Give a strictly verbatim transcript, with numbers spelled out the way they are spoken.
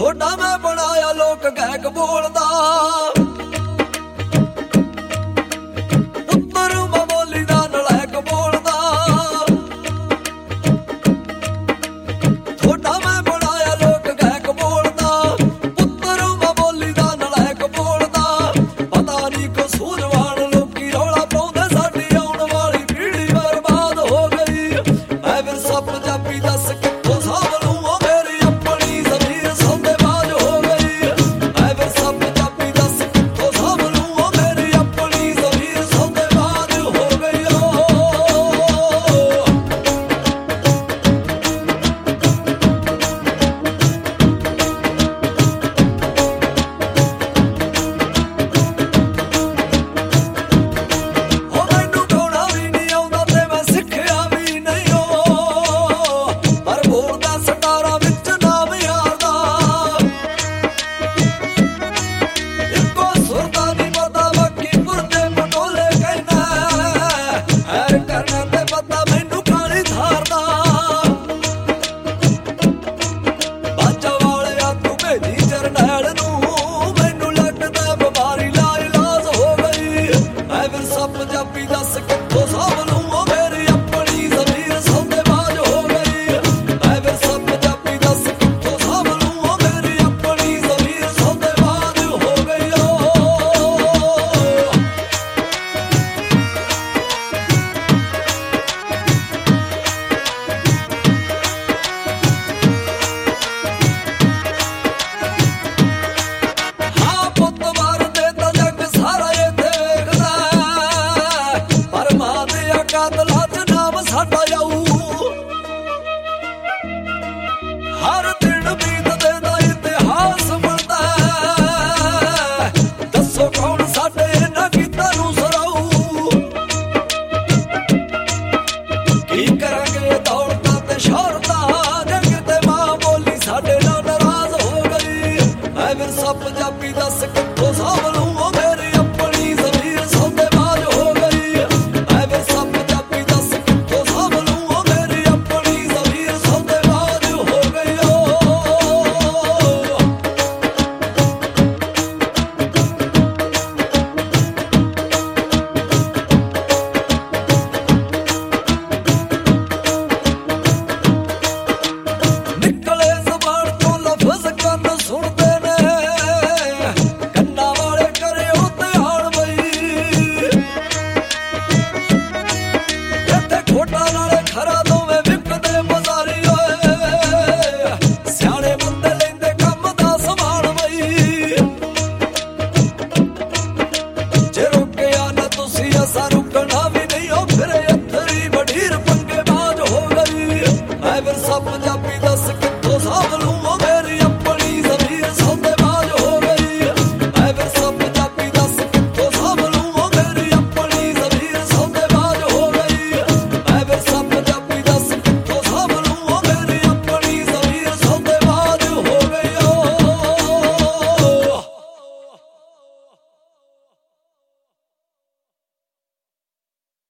ਥੋੜਾ ਮੈਂ ਬਣਾਇਆ ਲੋਕ ਗਾਇਕ ਬੋਲਦਾ ਪੁੱਤਰ ਮੈਂ ਬੋਲੀ ਦਾ ਨਲਾਇਕ ਬੋਲਦਾ ਥੋੜਾ ਮੈਂ ਬਣਾਇਆ ਲੋਕ ਗਾਇਕ ਬੋਲਦਾ ਪੁੱਤਰ ਮੈਂ ਬੋਲੀ ਦਾ ਨਲਾਇਕ ਬੋਲਦਾ ਪਤਾ ਨਹੀਂ ਕਸੂਰਵਾਨ ਲੋਕੀ ਰੌਲਾ ਪਾਉਂਦੇ ਸਾਡੀ ਆਉਣ ਵਾਲੀ ਪੀੜ੍ਹੀ ਬਰਬਾਦ ਹੋ ਗਈ ਮੈਂ ਵਿਰਸਾ ਪੰਜਾਬੀ ਦੱਸ ਕਿੱਥੋਂ ਸਾਂਭ ਲੂੰ ਉਹ ਮੇਰੀ ਆਪਣੀ ਜ਼ਮੀਰ ਸੌਦੇਬਾਜ਼ ਹੋ ਗਈ ਮੈਂ ਵਿਰਸਾ ਪੰਜਾਬੀ ਦੱਸ ਕਿੱਥੋਂ ਸਾਂਭ ਲੂੰ ਉਹ ਮੇਰੀ ਆਪਣੀ ਜ਼ਮੀਰ ਸੌਦੇਬਾਜ਼ ਹੋ ਗਈ ਓ ਹੋ ਮੈਨੂੰ ਗਾਉਣਾ ਵੀ ਨਹੀਂ ਆਉਂਦਾ ਤੇ ਮੈਂ ਸਿੱਖਿਆ ਵੀ ਨਹੀਂ ਓ ਪਰ ਬੋਲਦਾ ਸਟਾਰਾਂ ਵਿੱਚ ਨਾਮ ਯਾਰ ਦਾ ਇੱਕੋ ਸੁਰ ਦਾ ਨਹੀਂ ਪਤਾ ਬਾਕੀ ਪੁਰਦੇ ਪਟੋਲੇ ਕਹਿਣਾ ਐਰ ਕਰਨਾ ਤੇ ਪਤਾ ਮੈਨੂੰ ਕਾਲੀ ਧਾਰ ਦਾ ਬਾਜਾ ਵਾਲਿਆ ਤੂੰ ਭੇਜੀ ਜਰਨੈਲ ਨੂੰ ਮੈਨੂੰ ਲੱਗਦਾ ਬਿਮਾਰੀ ਲਾ ਇਲਾਜ ਹੋ ਗਈ ਮੈਂ ਵਿਰਸਾ ਪੰਜਾਬੀ ਦੱਸ